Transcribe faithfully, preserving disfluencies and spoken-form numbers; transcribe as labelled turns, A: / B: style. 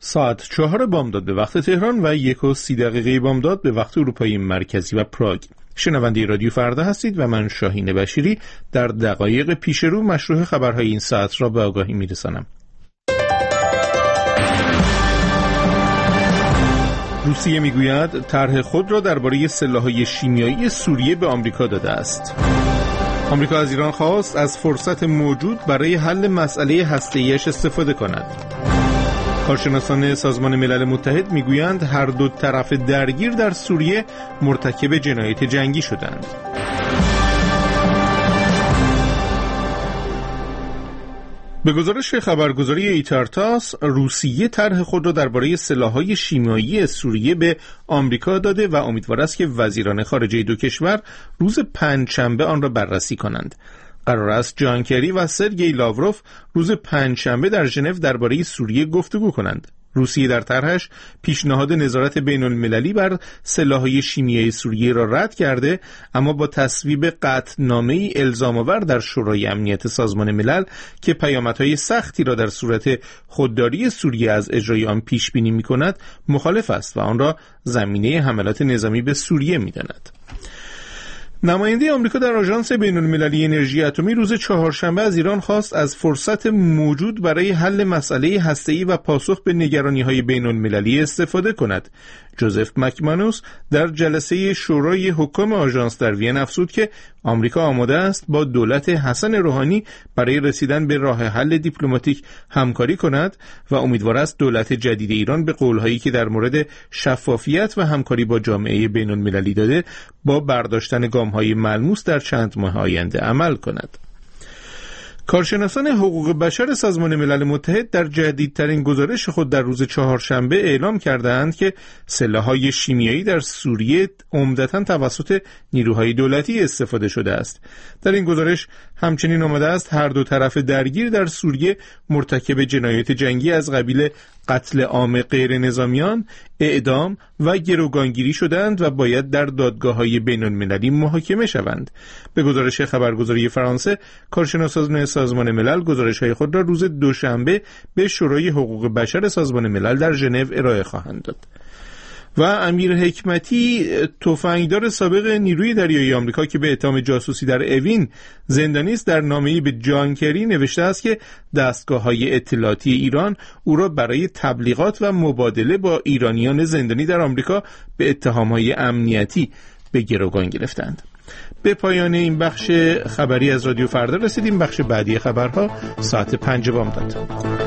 A: ساعت چهار بامداد به وقت تهران و یک و سی دقیقه بامداد به وقت اروپای مرکزی و پراگ. شنونده رادیو فردا هستید و من شاهین بشیری در دقایق پیش رو مشروع خبرهای این ساعت را به آگاهی میرسانم. روسیه میگوید طرح خود را درباره سلاح‌های شیمیایی سوریه به آمریکا داده است. آمریکا از ایران خواست از فرصت موجود برای حل مسئله هسته‌ایش استفاده کند. کارشناسان سازمان ملل متحد میگویند هر دو طرف درگیر در سوریه مرتکب جنایت جنگی شدند. به گزارش خبرگزاری ایتارتاس، روسیه طرح خود را درباره سلاح‌های شیمیایی سوریه به آمریکا داده و امیدوار است که وزیران خارجه دو کشور روز پنجشنبه آن را بررسی کنند. قرار است جان کری و سرگئی لاوروف روز پنجشنبه در ژنو درباره سوریه گفتگو کنند. روسیه در طرحش پیشنهاد نظارت بین المللی بر سلاح‌های شیمیایی سوریه را رد کرده، اما با تصویب قطعنامه‌ای الزام‌آور در شورای امنیت سازمان ملل که پیامدهای سختی را در صورت خودداری سوریه از اجرای آن پیش بینی می‌کند مخالف است و آن را زمینه حملات نظامی به سوریه می‌داند. نماینده آمریکا در آژانس بین‌المللی انرژی اتمی روز چهارشنبه از ایران خواست از فرصت موجود برای حل مسئله هسته‌ای و پاسخ به نگرانی‌های بین‌المللی استفاده کند. جوزف مکمانوس در جلسه شورای حکام آژانس در وین افزود که آمریکا آماده است با دولت حسن روحانی برای رسیدن به راه حل دیپلماتیک همکاری کند و امیدوار است دولت جدید ایران به قول‌هایی که در مورد شفافیت و همکاری با جامعه بین‌المللی داده با برداشتن گام‌های ملموس در چند ماه آینده عمل کند. کارشناسان حقوق بشر سازمان ملل متحد در جدیدترین گزارش خود در روز چهارشنبه اعلام کردند که سلاح‌های شیمیایی در سوریه عمدتاً توسط نیروهای دولتی استفاده شده است. در این گزارش همچنین آمده است هر دو طرف درگیر در سوریه مرتکب جنایت جنگی از قبیل قتل عام غیر نظامیان، اعدام و گروگانگیری شدند و باید در دادگاه‌های بین‌المللی محاکمه شوند. به گزارش خبرگزاری فرانسه، کارشناسان سازمان ملل گزارش‌های خود را روز دوشنبه به شورای حقوق بشر سازمان ملل در ژنو ارائه خواهند داد. و امیر حکمتی، تفنگدار سابق نیروی دریایی آمریکا که به اتهام جاسوسی در اوین زندانی است، در نامه‌ای به جان کری نوشته است که دستگاه‌های اطلاعاتی ایران او را برای تبلیغات و مبادله با ایرانیان زندانی در آمریکا به اتهام‌های امنیتی به گروگان گرفتند. به پایان این بخش خبری از رادیو فردا رسیدیم. بخش بعدی خبرها ساعت پنج بامداد.